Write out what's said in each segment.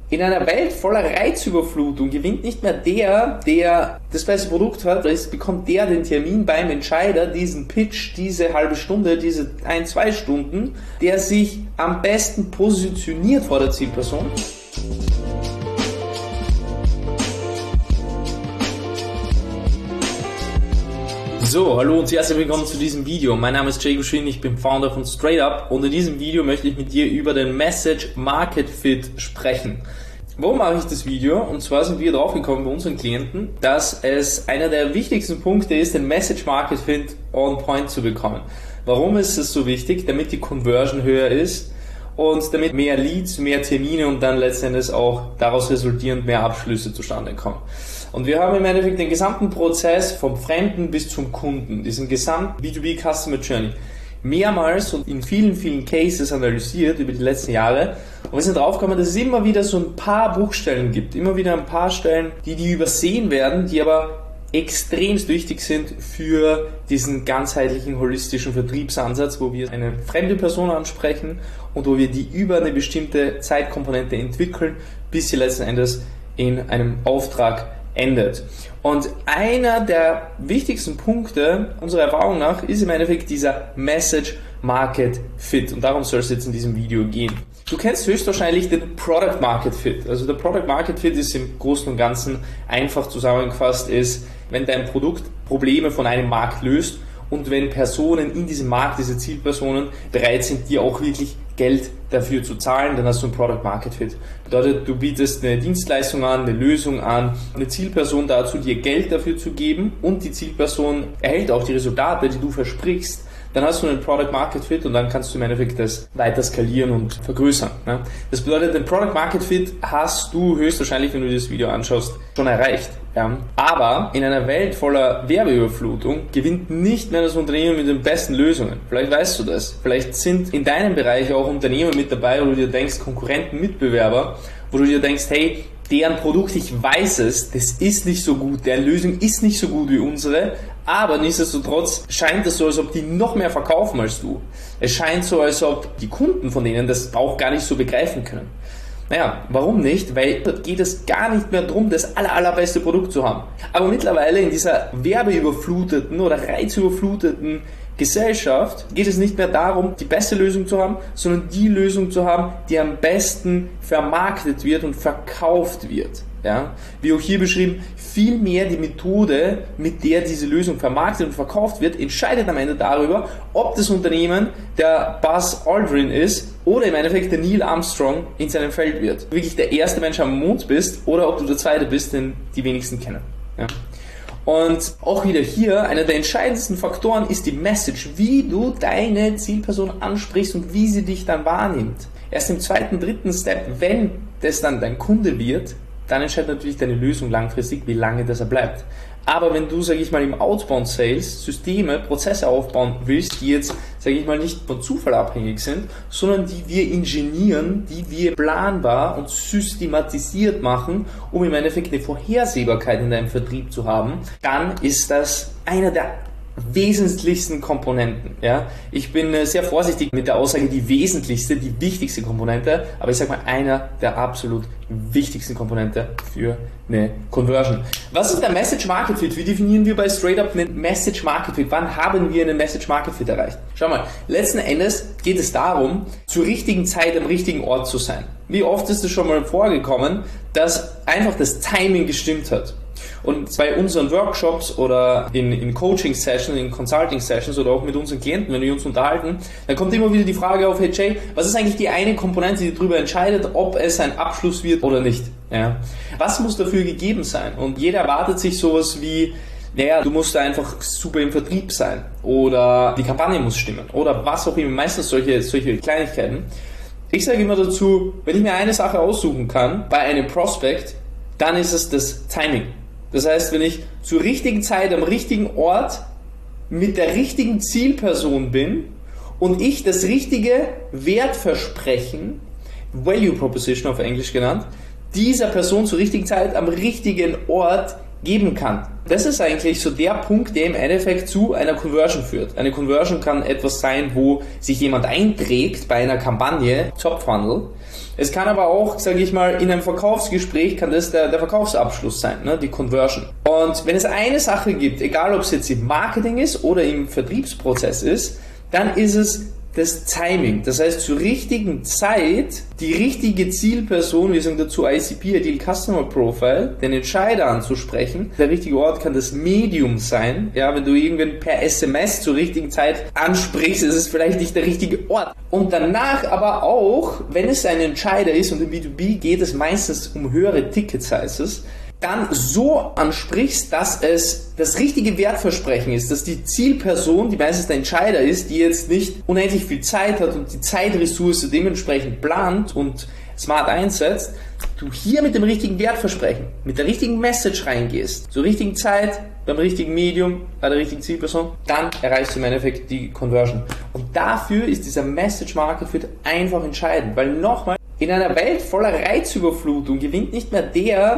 In einer Welt voller Reizüberflutung gewinnt nicht mehr der das beste Produkt hat, es bekommt der den Termin beim Entscheider, diesen Pitch, diese halbe Stunde, diese 1-2 Stunden, der sich am besten positioniert vor der Zielperson. So, hallo und herzlich willkommen zu diesem Video. Mein Name ist Jay Guschin, ich bin Founder von StraightUp und in diesem Video möchte ich mit dir über den Message Market Fit sprechen. Warum mache ich das Video? Und zwar sind wir drauf gekommen bei unseren Klienten, dass es einer der wichtigsten Punkte ist, den Message Market Fit on point zu bekommen. Warum ist es so wichtig? Damit die Conversion höher ist und damit mehr Leads, mehr Termine und dann letztendlich auch daraus resultierend mehr Abschlüsse zustande kommen. Und wir haben im Endeffekt den gesamten Prozess vom Fremden bis zum Kunden, diesen gesamten B2B Customer Journey, mehrmals und in vielen Cases analysiert über die letzten Jahre. Und wir sind draufgekommen, dass es immer wieder so ein paar Bruchstellen gibt, immer wieder ein paar Stellen, die übersehen werden, die aber extremst wichtig sind für diesen ganzheitlichen, holistischen Vertriebsansatz, wo wir eine fremde Person ansprechen und wo wir die über eine bestimmte Zeitkomponente entwickeln, bis sie letzten Endes in einem Auftrag endet. Und einer der wichtigsten Punkte unserer Erfahrung nach ist im Endeffekt dieser Message Market Fit. Und darum soll es jetzt in diesem Video gehen. Du kennst höchstwahrscheinlich den Product Market Fit. Also der Product Market Fit ist im Großen und Ganzen einfach zusammengefasst ist, wenn dein Produkt Probleme von einem Markt löst und wenn Personen in diesem Markt, diese Zielpersonen, bereit sind, dir auch wirklich Geld dafür zu zahlen, dann hast du ein Product Market Fit. Bedeutet, du bietest eine Dienstleistung an, eine Lösung an, eine Zielperson dazu, dir Geld dafür zu geben und die Zielperson erhält auch die Resultate, die du versprichst. Dann hast du einen Product Market Fit und dann kannst du im Endeffekt das weiter skalieren und vergrößern. Das bedeutet, den Product Market Fit hast du höchstwahrscheinlich, wenn du dir das Video anschaust, schon erreicht. Aber in einer Welt voller Werbeüberflutung gewinnt nicht mehr das Unternehmen mit den besten Lösungen. Vielleicht weißt du das. Vielleicht sind in deinem Bereich auch Unternehmen mit dabei, wo du dir denkst, Konkurrenten, Mitbewerber, wo du dir denkst, hey, deren Produkt, ich weiß es, das ist nicht so gut, deren Lösung ist nicht so gut wie unsere, aber nichtsdestotrotz scheint es so, als ob die noch mehr verkaufen als du. Es scheint so, als ob die Kunden von denen das auch gar nicht so begreifen können. Naja, warum nicht? Weil dort geht es gar nicht mehr darum, das allerbeste Produkt zu haben. Aber mittlerweile in dieser werbeüberfluteten oder reizüberfluteten Gesellschaft geht es nicht mehr darum, die beste Lösung zu haben, sondern die Lösung zu haben, die am besten vermarktet wird und verkauft wird. Ja? Wie auch hier beschrieben, vielmehr die Methode, mit der diese Lösung vermarktet und verkauft wird, entscheidet am Ende darüber, ob das Unternehmen der Buzz Aldrin ist oder im Endeffekt der Neil Armstrong in seinem Feld wird. Wirklich der erste Mensch am Mond bist oder ob du der zweite bist, den die wenigsten kennen. Ja? Und auch wieder hier, einer der entscheidendsten Faktoren ist die Message, wie du deine Zielperson ansprichst und wie sie dich dann wahrnimmt. Erst im zweiten, dritten Step, wenn das dann dein Kunde wird, dann entscheidet natürlich deine Lösung langfristig, wie lange das er bleibt. Aber wenn du, sage ich mal, im Outbound Sales Systeme, Prozesse aufbauen willst, die jetzt, sage ich mal, nicht von Zufall abhängig sind, sondern die wir ingenieren, die wir planbar und systematisiert machen, um im Endeffekt eine Vorhersehbarkeit in deinem Vertrieb zu haben, dann ist das einer der wesentlichsten Komponenten. Ja? Ich bin sehr vorsichtig mit der Aussage, die wesentlichste, die wichtigste Komponente, aber ich sage mal, einer der absolut wichtigsten Komponente für eine Conversion. Was ist der Message Market Fit? Wie definieren wir bei StraightUp einen Message Market Fit? Wann haben wir einen Message Market Fit erreicht? Schau mal, letzten Endes geht es darum, zur richtigen Zeit am richtigen Ort zu sein. Wie oft ist es schon mal vorgekommen, dass einfach das Timing gestimmt hat? Und bei unseren Workshops oder in Coaching-Sessions, in Consulting-Sessions oder auch mit unseren Klienten, wenn wir uns unterhalten, dann kommt immer wieder die Frage auf, hey Jay, was ist eigentlich die eine Komponente, die darüber entscheidet, ob es ein Abschluss wird oder nicht? Ja. Was muss dafür gegeben sein? Und jeder erwartet sich sowas wie, naja, du musst einfach super im Vertrieb sein oder die Kampagne muss stimmen oder was auch immer, meistens solche Kleinigkeiten. Ich sage immer dazu, wenn ich mir eine Sache aussuchen kann bei einem Prospect, dann ist es das Timing. Das heißt, wenn ich zur richtigen Zeit am richtigen Ort mit der richtigen Zielperson bin und ich das richtige Wertversprechen, Value Proposition auf Englisch genannt, dieser Person zur richtigen Zeit am richtigen Ort geben kann. Das ist eigentlich so der Punkt, der im Endeffekt zu einer Conversion führt. Eine Conversion kann etwas sein, wo sich jemand einträgt bei einer Kampagne, Top Funnel, Es kann aber auch, sage ich mal, in einem Verkaufsgespräch kann das der Verkaufsabschluss sein, ne? Die Conversion. Und wenn es eine Sache gibt, egal ob es jetzt im Marketing ist oder im Vertriebsprozess ist, dann ist es das Timing. Das heißt, zur richtigen Zeit die richtige Zielperson, wir sagen dazu ICP, Ideal Customer Profile, den Entscheider anzusprechen. Der richtige Ort kann das Medium sein. Ja, wenn du irgendwen per SMS zur richtigen Zeit ansprichst, ist es vielleicht nicht der richtige Ort. Und danach aber auch, wenn es ein Entscheider ist und im B2B geht es meistens um höhere Ticket-Sizes, dann so ansprichst, dass es das richtige Wertversprechen ist, dass die Zielperson, die meistens der Entscheider ist, die jetzt nicht unendlich viel Zeit hat und die Zeitressource dementsprechend plant und smart einsetzt, du hier mit dem richtigen Wertversprechen, mit der richtigen Message reingehst, zur richtigen Zeit, beim richtigen Medium, bei der richtigen Zielperson, dann erreichst du im Endeffekt die Conversion. Und dafür ist dieser Message Market Fit einfach entscheidend, weil nochmal, in einer Welt voller Reizüberflutung gewinnt nicht mehr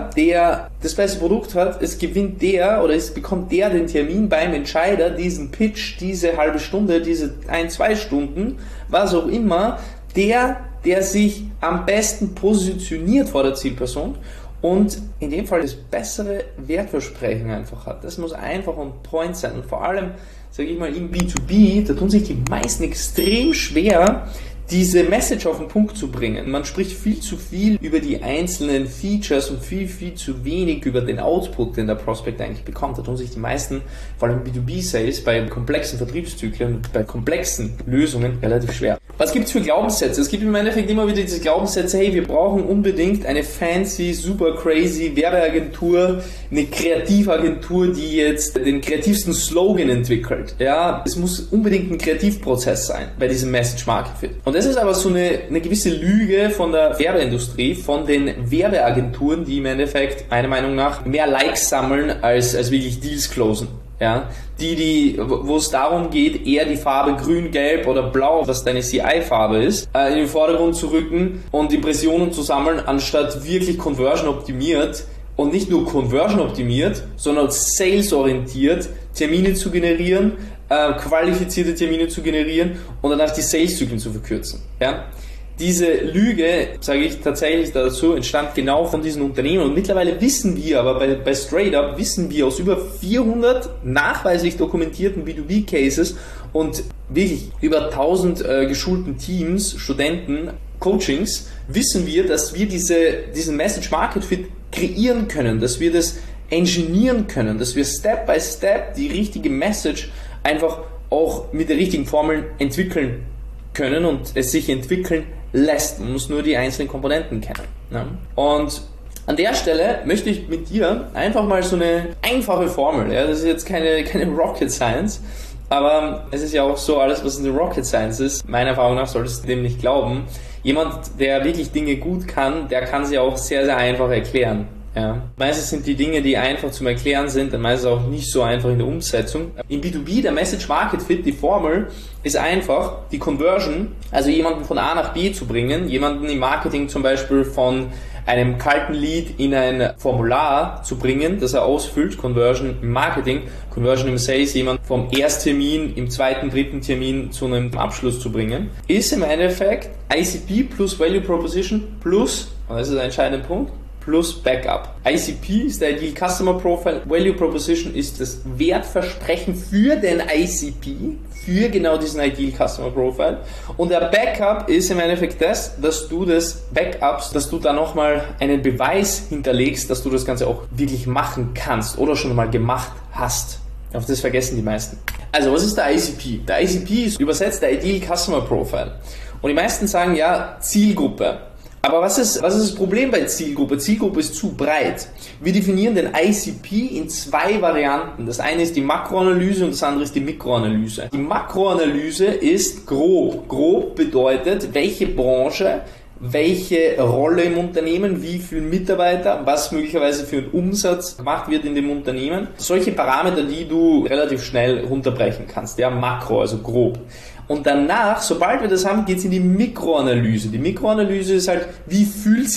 der das beste Produkt hat, es gewinnt der oder es bekommt der den Termin beim Entscheider, diesen Pitch, diese halbe Stunde, diese 1-2 Stunden, was auch immer, der sich am besten positioniert vor der Zielperson und in dem Fall das bessere Wertversprechen einfach hat. Das muss einfach on point sein und vor allem, sage ich mal, im B2B, da tun sich die meisten extrem schwer, diese Message auf den Punkt zu bringen. Man spricht viel zu viel über die einzelnen Features und viel zu wenig über den Output, den der Prospect eigentlich bekommt. Da tun sich die meisten, vor allem B2B-Sales, bei komplexen Vertriebszyklen und bei komplexen Lösungen relativ schwer. Was gibt es für Glaubenssätze? Es gibt im Endeffekt immer wieder diese Glaubenssätze, hey, wir brauchen unbedingt eine fancy, super crazy Werbeagentur, eine Kreativagentur, die jetzt den kreativsten Slogan entwickelt. Ja, es muss unbedingt ein Kreativprozess sein bei diesem Message Market Fit. Und das ist aber so eine gewisse Lüge von der Werbeindustrie, von den Werbeagenturen, die im Endeffekt meiner Meinung nach mehr Likes sammeln als wirklich Deals closen. Ja, wo es darum geht, eher die Farbe grün, gelb oder blau, was deine CI-Farbe ist, in den Vordergrund zu rücken und Impressionen zu sammeln, anstatt wirklich Conversion optimiert und nicht nur Conversion optimiert, sondern sales-orientiert Termine zu generieren, qualifizierte Termine zu generieren und danach die Sales-Zyklen zu verkürzen. Ja? Diese Lüge, sage ich tatsächlich dazu, entstand genau von diesen Unternehmen und mittlerweile wissen wir, aber bei StraightUp wissen wir aus über 400 nachweislich dokumentierten B2B-Cases und wirklich über 1000 geschulten Teams, Studenten, Coachings, wissen wir, dass wir diesen Message Market Fit kreieren können, dass wir das engineeren können, dass wir Step by Step die richtige Message einfach auch mit der richtigen Formel entwickeln können und es sich entwickeln lässt. Man muss nur die einzelnen Komponenten kennen. Ja? Und an der Stelle möchte ich mit dir einfach mal so eine einfache Formel, ja? Das ist jetzt keine Rocket Science, aber es ist ja auch so, alles was in der Rocket Science ist, meiner Erfahrung nach solltest du dem nicht glauben. Jemand, der wirklich Dinge gut kann, der kann sie auch sehr, sehr einfach erklären. Ja. Meistens sind die Dinge, die einfach zum Erklären sind, dann meistens auch nicht so einfach in der Umsetzung. Im B2B, der Message Market Fit, die Formel ist einfach die Conversion, also jemanden von A nach B zu bringen, jemanden im Marketing zum Beispiel von einem kalten Lead in ein Formular zu bringen, das er ausfüllt, Conversion im Marketing, Conversion im Sales, jemanden vom Ersttermin im zweiten, dritten Termin zu einem Abschluss zu bringen, ist im Endeffekt ICP plus Value Proposition plus, und das ist ein entscheidender Punkt, plus Backup. ICP ist der Ideal Customer Profile, Value Proposition ist das Wertversprechen für den ICP, für genau diesen Ideal Customer Profile. Und der Backup ist im Endeffekt das, dass du da nochmal einen Beweis hinterlegst, dass du das Ganze auch wirklich machen kannst oder schon mal gemacht hast. Auf das vergessen die meisten. Also, was ist der ICP? Der ICP ist übersetzt der Ideal Customer Profile. Und die meisten sagen ja Zielgruppe. Aber was ist das Problem bei Zielgruppe? Zielgruppe ist zu breit. Wir definieren den ICP in zwei Varianten. Das eine ist die Makroanalyse und das andere ist die Mikroanalyse. Die Makroanalyse ist grob. Grob bedeutet, welche Branche, welche Rolle im Unternehmen, wie viele Mitarbeiter, was möglicherweise für einen Umsatz gemacht wird in dem Unternehmen. Solche Parameter, die du relativ schnell runterbrechen kannst. Ja, Makro, also grob. Und danach, sobald wir das haben, geht es in die Mikroanalyse. Die Mikroanalyse ist halt, wie fühlt sich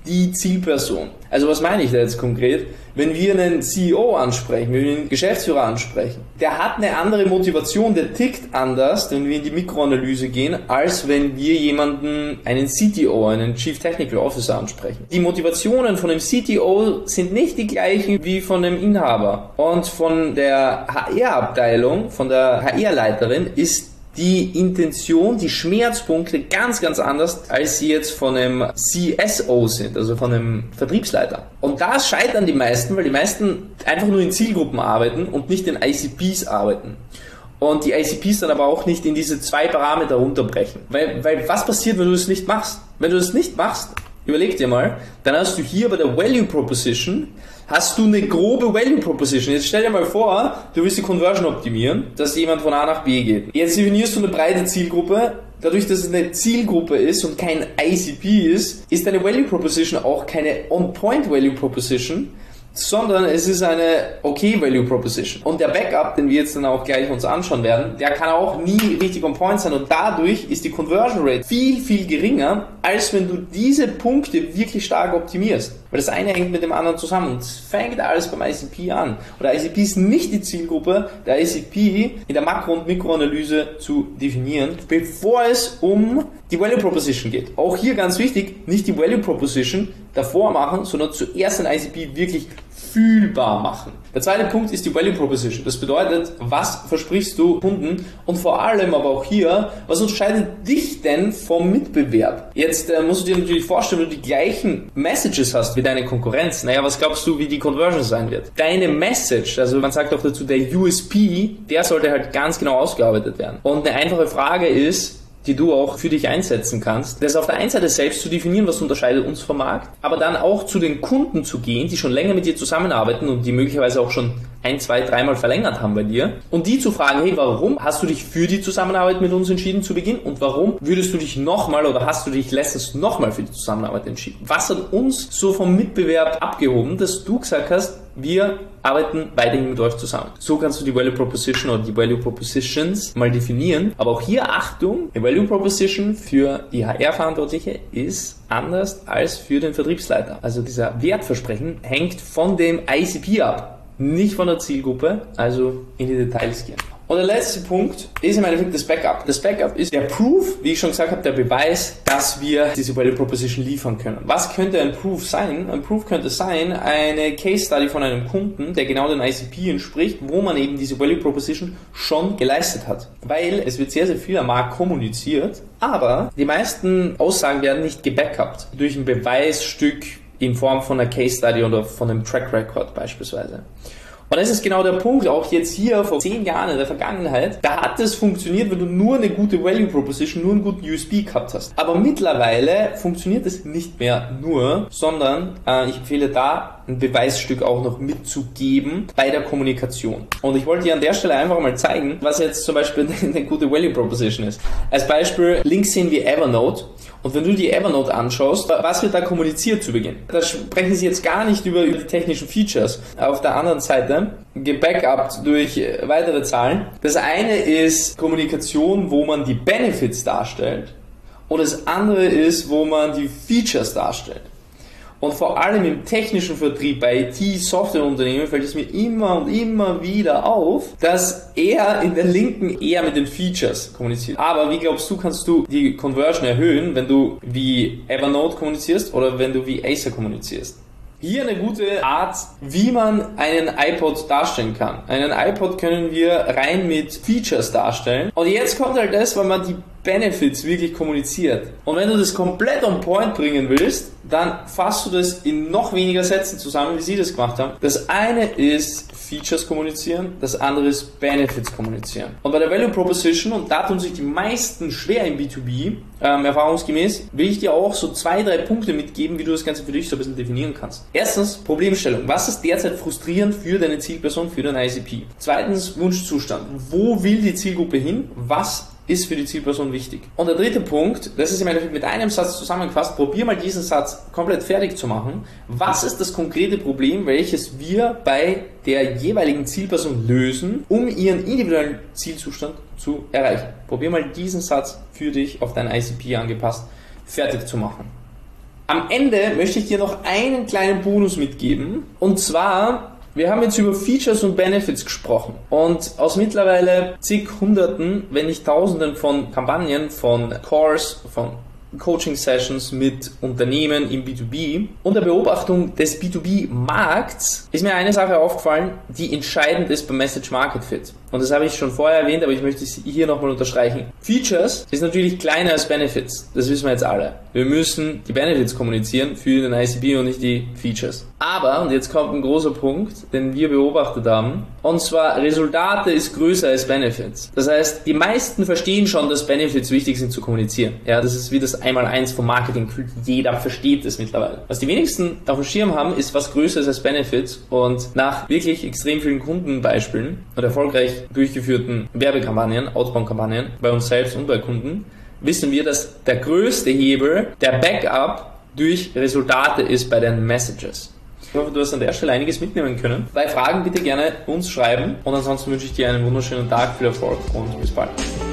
die Zielperson. Also was meine ich da jetzt konkret? Wenn wir einen CEO ansprechen, wenn wir einen Geschäftsführer ansprechen, der hat eine andere Motivation, der tickt anders, wenn wir in die Mikroanalyse gehen, als wenn wir jemanden, einen CTO, einen Chief Technical Officer ansprechen. Die Motivationen von dem CTO sind nicht die gleichen wie von dem Inhaber. Und von der HR-Abteilung, von der HR-Leiterin ist die Intention, die Schmerzpunkte ganz, ganz anders, als sie jetzt von einem CSO sind, also von einem Vertriebsleiter. Und da scheitern die meisten, weil die meisten einfach nur in Zielgruppen arbeiten und nicht in ICPs arbeiten. Und die ICPs dann aber auch nicht in diese 2 Parameter runterbrechen. Weil was passiert, wenn du das nicht machst? Wenn du das nicht machst, überleg dir mal, dann hast du hier bei der Value Proposition hast du eine grobe Value Proposition. Jetzt stell dir mal vor, du willst die Conversion optimieren, dass jemand von A nach B geht. Jetzt definierst du eine breite Zielgruppe. Dadurch, dass es eine Zielgruppe ist und kein ICP ist deine Value Proposition auch keine On-Point Value Proposition, sondern es ist eine Okay-Value Proposition. Und der Backup, den wir jetzt dann auch gleich uns anschauen werden, der kann auch nie richtig on point sein und dadurch ist die Conversion Rate viel, viel geringer, als wenn du diese Punkte wirklich stark optimierst. Weil das eine hängt mit dem anderen zusammen und es fängt alles beim ICP an. Und der ICP ist nicht die Zielgruppe, der ICP in der Makro- und Mikroanalyse zu definieren, bevor es um die Value Proposition geht. Auch hier ganz wichtig, nicht die Value Proposition davor machen, sondern zuerst ein ICP wirklich fühlbar machen. Der zweite Punkt ist die Value Proposition. Das bedeutet, was versprichst du Kunden und vor allem aber auch hier, was unterscheidet dich denn vom Mitbewerb? Jetzt musst du dir natürlich vorstellen, wenn du die gleichen Messages hast wie deine Konkurrenz. Naja, was glaubst du, wie die Conversion sein wird? Deine Message, also man sagt auch dazu, der USP, der sollte halt ganz genau ausgearbeitet werden. Und eine einfache Frage ist, die du auch für dich einsetzen kannst, das auf der einen Seite selbst zu definieren, was unterscheidet uns vom Markt, aber dann auch zu den Kunden zu gehen, die schon länger mit dir zusammenarbeiten und die möglicherweise auch schon 1, 2, 3 Mal verlängert haben bei dir und die zu fragen, hey, warum hast du dich für die Zusammenarbeit mit uns entschieden zu Beginn und warum würdest du dich nochmal oder hast du dich letztens nochmal für die Zusammenarbeit entschieden? Was hat uns so vom Mitbewerb abgehoben, dass du gesagt hast, wir arbeiten weiterhin mit euch zusammen. So kannst du die Value Proposition oder die Value Propositions mal definieren. Aber auch hier Achtung, die Value Proposition für die HR-Verantwortliche ist anders als für den Vertriebsleiter. Also dieser Wertversprechen hängt von dem ICP ab, nicht von der Zielgruppe, also in die Details gehen. Und der letzte Punkt ist im Endeffekt das Backup. Das Backup ist der Proof, wie ich schon gesagt habe, der Beweis, dass wir diese Value Proposition liefern können. Was könnte ein Proof sein? Ein Proof könnte sein, eine Case Study von einem Kunden, der genau den ICP entspricht, wo man eben diese Value Proposition schon geleistet hat. Weil es wird sehr, sehr viel am Markt kommuniziert, aber die meisten Aussagen werden nicht gebackupt durch ein Beweisstück in Form von einer Case Study oder von einem Track Record beispielsweise. Und das ist genau der Punkt, auch jetzt hier vor 10 Jahren in der Vergangenheit, da hat es funktioniert, wenn du nur eine gute Value Proposition, nur einen guten USP gehabt hast. Aber mittlerweile funktioniert es nicht mehr nur, sondern ich empfehle da ein Beweisstück auch noch mitzugeben bei der Kommunikation. Und ich wollte dir an der Stelle einfach mal zeigen, was jetzt zum Beispiel eine gute Value Proposition ist. Als Beispiel Links sehen wie Evernote. Und wenn du die Evernote anschaust, was wird da kommuniziert zu Beginn? Da sprechen sie jetzt gar nicht über die technischen Features. Auf der anderen Seite, gebackupt durch weitere Zahlen. Das eine ist Kommunikation, wo man die Benefits darstellt. Und das andere ist, wo man die Features darstellt. Und vor allem im technischen Vertrieb bei IT-Softwareunternehmen fällt es mir immer und immer wieder auf, dass er in der Linken eher mit den Features kommuniziert. Aber wie glaubst du, kannst du die Conversion erhöhen, wenn du wie Evernote kommunizierst oder wenn du wie Acer kommunizierst? Hier eine gute Art, wie man einen iPod darstellen kann. Einen iPod können wir rein mit Features darstellen. Und jetzt kommt halt das, weil man die Benefits wirklich kommuniziert. Und wenn du das komplett on point bringen willst, dann fasst du das in noch weniger Sätzen zusammen, wie sie das gemacht haben. Das eine ist Features kommunizieren, das andere ist Benefits kommunizieren. Und bei der Value Proposition, und da tun sich die meisten schwer im B2B, erfahrungsgemäß, will ich dir auch so 2, 3 Punkte mitgeben, wie du das Ganze für dich so ein bisschen definieren kannst. Erstens, Problemstellung. Was ist derzeit frustrierend für deine Zielperson, für dein ICP? Zweitens, Wunschzustand. Wo will die Zielgruppe hin? Was ist für die Zielperson wichtig? Und der dritte Punkt, das ist im Endeffekt mit einem Satz zusammengefasst, probier mal diesen Satz komplett fertig zu machen. Was ist das konkrete Problem, welches wir bei der jeweiligen Zielperson lösen, um ihren individuellen Zielzustand zu erreichen? Probier mal diesen Satz für dich auf dein ICP angepasst fertig zu machen. Am Ende möchte ich dir noch einen kleinen Bonus mitgeben. Und zwar, wir haben jetzt über Features und Benefits gesprochen. Und aus mittlerweile zig Hunderten, wenn nicht Tausenden von Kampagnen, von Calls, von Coaching-Sessions mit Unternehmen im B2B und der Beobachtung des B2B-Markts ist mir eine Sache aufgefallen, die entscheidend ist beim Message Market Fit. Und das habe ich schon vorher erwähnt, aber ich möchte es hier nochmal unterstreichen. Features ist natürlich kleiner als Benefits. Das wissen wir jetzt alle. Wir müssen die Benefits kommunizieren für den ICB und nicht die Features. Aber, und jetzt kommt ein großer Punkt, den wir beobachtet haben, und zwar Resultate ist größer als Benefits. Das heißt, die meisten verstehen schon, dass Benefits wichtig sind zu kommunizieren. Ja, das ist wie das Einmaleins vom Marketing. Jeder versteht es mittlerweile. Was die wenigsten auf dem Schirm haben, ist was größer ist als Benefits, und nach wirklich extrem vielen Kundenbeispielen und erfolgreich durchgeführten Werbekampagnen, Outbound-Kampagnen bei uns selbst und bei Kunden, wissen wir, dass der größte Hebel der Backup durch Resultate ist bei den Messages. Ich hoffe, du hast an der Stelle einiges mitnehmen können. Bei Fragen bitte gerne uns schreiben, und ansonsten wünsche ich dir einen wunderschönen Tag, viel Erfolg und bis bald.